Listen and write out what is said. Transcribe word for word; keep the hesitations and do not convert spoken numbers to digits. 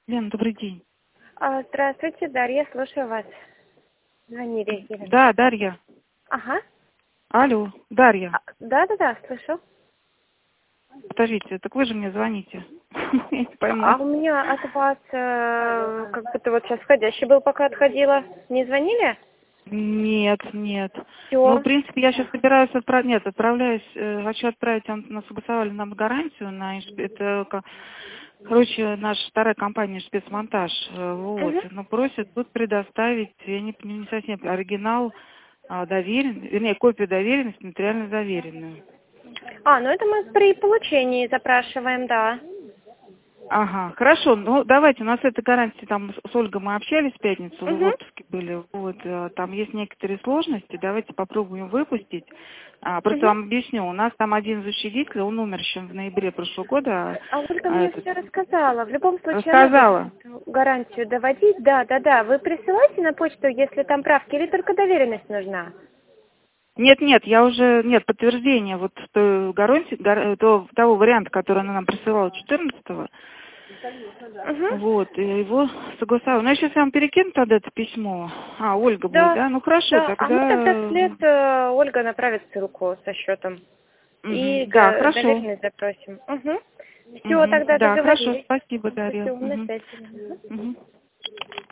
Лена, добрый день. А, Здравствуйте, Дарья, слушаю вас. Звонили. Ирина. Да, Дарья. Ага. Алло, Дарья. А, Да-да-да, слышу. Подождите, так вы же мне звоните. Я не пойму. А у меня от вас э, как будто вот сейчас входящий был, пока отходила. Не звонили? Нет, нет. Ну, в Все. принципе, я сейчас собираюсь отправить, нет, отправляюсь, э, хочу отправить, он, нас согласовали нам гарантию на, инш- это, ка- короче, наша вторая компания спецмонтаж, э, вот, Угу. но просят тут предоставить, я не, не совсем, оригинал а, доверен, вернее, копию доверенности, нотариально заверенную. А, ну это мы при получении запрашиваем, да. Ага, хорошо. Ну, давайте, у нас эта гарантия, там с с Ольгой мы общались в пятницу, вы в Угу. отпуске были, вот, э, там есть некоторые сложности, давайте попробуем выпустить. А, просто Угу. вам объясню, у нас там один из учредителей, он умер еще в ноябре прошлого года, а, А Ольга а мне этот, все рассказала. В любом случае она будет рассказала. эту гарантию доводить. Да, да, да. Вы присылайте на почту, если там правки, или только доверенность нужна? Нет, нет, я уже, нет, подтверждение вот той гарантии, гар- то- того варианта, который она нам присылала четырнадцатого. Угу. Вот, и его согласовал. Ну, я сейчас вам перекину тогда это письмо. А, Ольга будет, Да, да? Ну, хорошо, да. А мне тогда тогда... вслед э, Ольга направит ссылку со счетом. Мгм. И Да, до- хорошо. доверенность запросим. Угу. Все, Мгм. тогда Да, хорошо, договорились. спасибо, Дарья. Все, на Мгм. связи. Мгм. Мгм.